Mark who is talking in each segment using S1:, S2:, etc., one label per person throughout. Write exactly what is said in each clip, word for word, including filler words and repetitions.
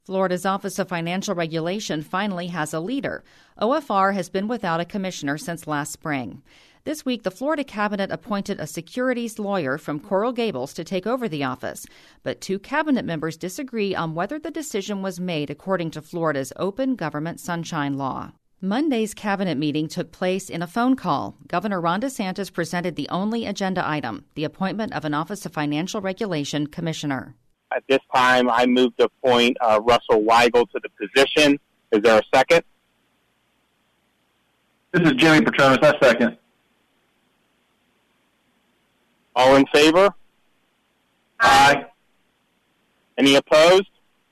S1: Florida's Office of Financial Regulation finally has a leader. O F R has been without a commissioner since last spring. This week, the Florida cabinet appointed a securities lawyer from Coral Gables to take over the office. But two cabinet members disagree on whether the decision was made according to Florida's Open Government Sunshine Law. Monday's cabinet meeting took place in a phone call. Governor Ron DeSantis presented the only agenda item, the appointment of an Office of Financial Regulation commissioner.
S2: At this time, I move to appoint uh, Russell Weigel to the position. Is there a second?
S3: This is Jimmy Petronis. I second.
S2: All in favor?
S3: Aye.
S2: Any opposed?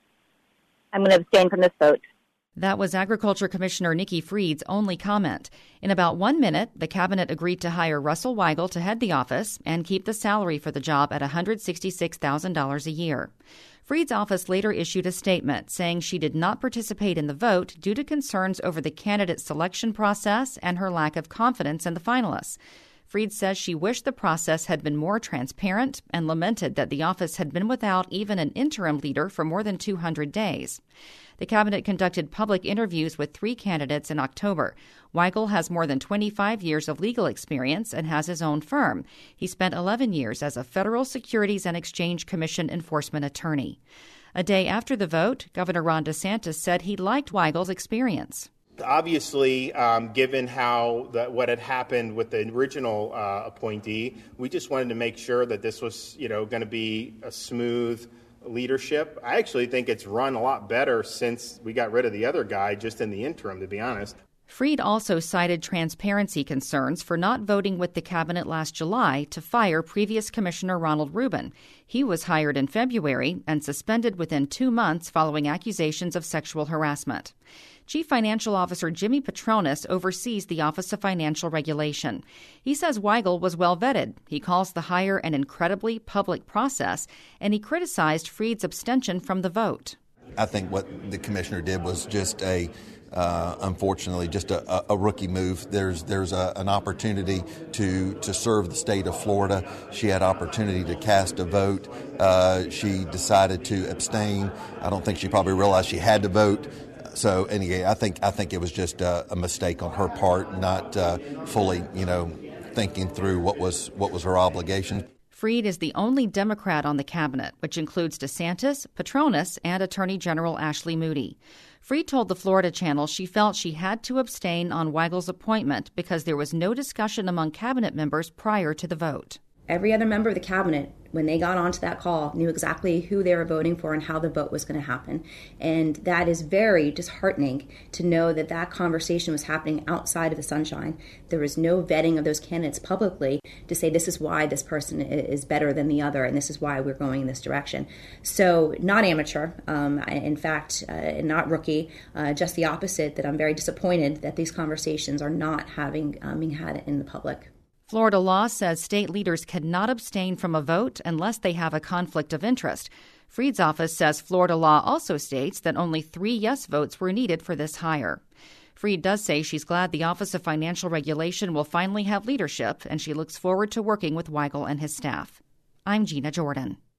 S4: I'm going to abstain from this vote.
S1: That was Agriculture Commissioner Nikki Freed's only comment. In about one minute, the cabinet agreed to hire Russell Weigel to head the office and keep the salary for the job at one hundred sixty-six thousand dollars a year. Freed's office later issued a statement saying she did not participate in the vote due to concerns over the candidate selection process and her lack of confidence in the finalists. Freed says she wished the process had been more transparent and lamented that the office had been without even an interim leader for more than two hundred days. The cabinet conducted public interviews with three candidates in October. Weigel has more than twenty-five years of legal experience and has his own firm. He spent eleven years as a Federal Securities and Exchange Commission enforcement attorney. A day after the vote, Governor Ron DeSantis said he liked Weigel's experience.
S5: Obviously, um, given how the, what had happened with the original uh, appointee, we just wanted to make sure that this was, you know, going to be a smooth leadership. I actually think it's run a lot better since we got rid of the other guy just in the interim, to be honest.
S1: Freed also cited transparency concerns for not voting with the cabinet last July to fire previous Commissioner Ronald Rubin. He was hired in February and suspended within two months following accusations of sexual harassment. Chief Financial Officer Jimmy Petronis oversees the Office of Financial Regulation. He says Weigel was well vetted. He calls the hire an incredibly public process, and he criticized Freed's abstention from the vote.
S6: I think what the commissioner did was just a Uh, unfortunately, just a, a rookie move. There's there's a, an opportunity to to serve the state of Florida. She had opportunity to cast a vote. Uh, she decided to abstain. I don't think she probably realized she had to vote. So anyway, I think I think it was just a, a mistake on her part, not uh, fully, you know, thinking through what was what was her obligation.
S1: Freed is the only Democrat on the cabinet, which includes DeSantis, Petronis, and Attorney General Ashley Moody. Freed told the Florida Channel she felt she had to abstain on Weigel's appointment because there was no discussion among cabinet members prior to the vote.
S7: Every other member of the cabinet, when they got onto that call, knew exactly who they were voting for and how the vote was going to happen. And that is very disheartening to know that that conversation was happening outside of the sunshine. There was no vetting of those candidates publicly to say this is why this person is better than the other and this is why we're going in this direction. So not amateur, um, in fact, uh, not rookie, uh, just the opposite, that I'm very disappointed that these conversations are not having um, being had in the public.
S1: Florida law says state leaders cannot abstain from a vote unless they have a conflict of interest. Freed's office says Florida law also states that only three yes votes were needed for this hire. Freed does say she's glad the Office of Financial Regulation will finally have leadership, and she looks forward to working with Weigel and his staff. I'm Gina Jordan.